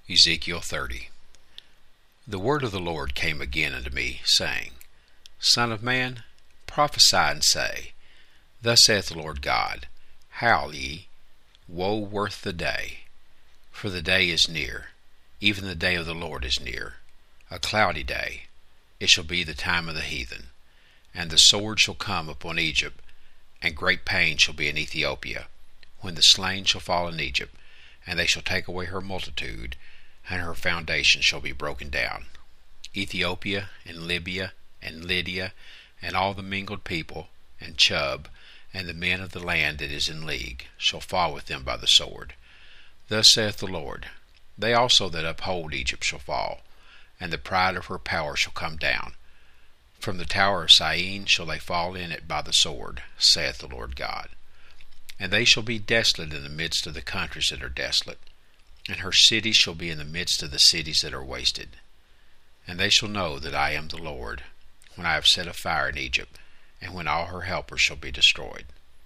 Ezekiel 30. The word of the Lord came again unto me, saying, Son of man, prophesy and say, Thus saith the Lord God, Howl ye, woe worth the day! For the day is near, even the day of the Lord is near, a cloudy day. It shall be the time of the heathen. And the sword shall come upon Egypt, and great pain shall be in Ethiopia, when the slain shall fall in Egypt, and they shall take away her multitude, and her foundation shall be broken down. Ethiopia, and Libya, and Lydia, and all the mingled people, and Chub, and the men of the land that is in league, shall fall with them by the sword. Thus saith the Lord, They also that uphold Egypt shall fall, and the pride of her power shall come down. From the tower of Syene shall they fall in it by the sword, saith the Lord God. And they shall be desolate in the midst of the countries that are desolate, and her cities shall be in the midst of the cities that are wasted. And they shall know that I am the Lord, when I have set a fire in Egypt, and when all her helpers shall be destroyed.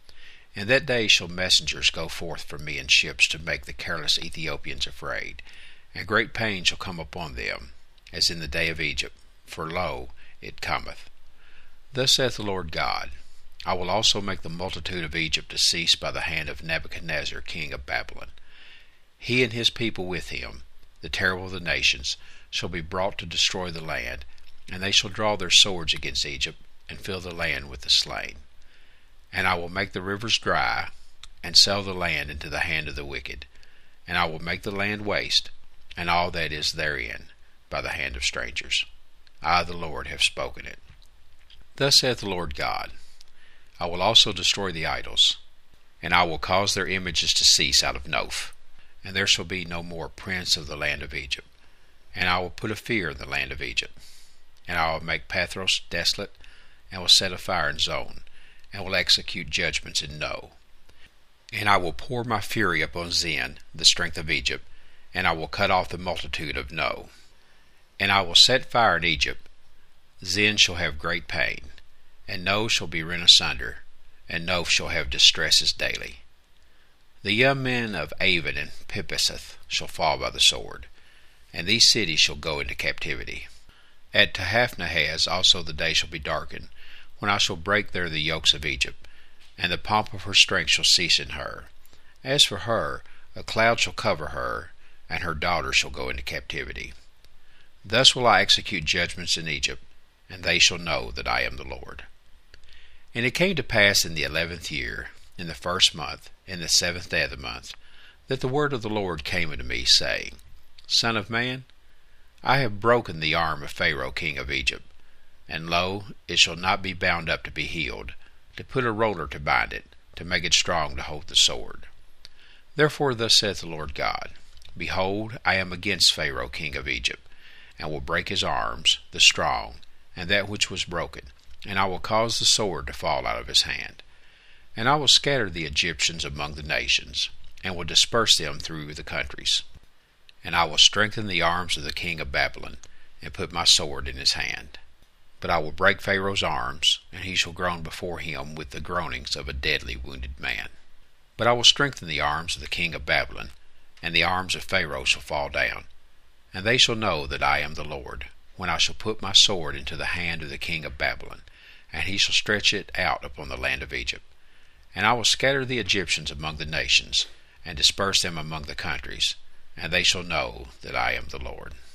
In that day shall messengers go forth from me in ships to make the careless Ethiopians afraid, and great pain shall come upon them, as in the day of Egypt, for lo, it cometh. Thus saith the Lord God, I will also make the multitude of Egypt to cease by the hand of Nebuchadnezzar king of Babylon. He and his people with him, the terrible of the nations, shall be brought to destroy the land, and they shall draw their swords against Egypt, and fill the land with the slain. And I will make the rivers dry, and sell the land into the hand of the wicked. And I will make the land waste, and all that is therein, by the hand of strangers. I, the Lord, have spoken it. Thus saith the Lord God, I will also destroy the idols, and I will cause their images to cease out of Noph, and there shall be no more prince of the land of Egypt. And I will put a fear in the land of Egypt. And I will make Pathros desolate, and will set a fire in Zon, and will execute judgments in No. And I will pour my fury upon Zin, the strength of Egypt, and I will cut off the multitude of No. And I will set fire in Egypt. Zin shall have great pain, and No shall be rent asunder, and Noph shall have distresses daily. The young men of Aven and Pipiseth shall fall by the sword, and these cities shall go into captivity. At Tahapnehaz also the day shall be darkened, when I shall break there the yokes of Egypt, and the pomp of her strength shall cease in her. As for her, a cloud shall cover her, and her daughters shall go into captivity. Thus will I execute judgments in Egypt, and they shall know that I am the Lord. And it came to pass in the 11th year, in the 1st month, in the 7th day of the month, that the word of the Lord came unto me, saying, Son of man, I have broken the arm of Pharaoh king of Egypt, and lo, it shall not be bound up to be healed, to put a roller to bind it, to make it strong to hold the sword. Therefore thus saith the Lord God, Behold, I am against Pharaoh king of Egypt, and will break his arms, the strong, and that which was broken, and I will cause the sword to fall out of his hand. And I will scatter the Egyptians among the nations, and will disperse them through the countries. And I will strengthen the arms of the king of Babylon, and put my sword in his hand. But I will break Pharaoh's arms, and he shall groan before him with the groanings of a deadly wounded man. But I will strengthen the arms of the king of Babylon, and the arms of Pharaoh shall fall down. And they shall know that I am the Lord, when I shall put my sword into the hand of the king of Babylon, and he shall stretch it out upon the land of Egypt. And I will scatter the Egyptians among the nations, and disperse them among the countries, and they shall know that I am the Lord.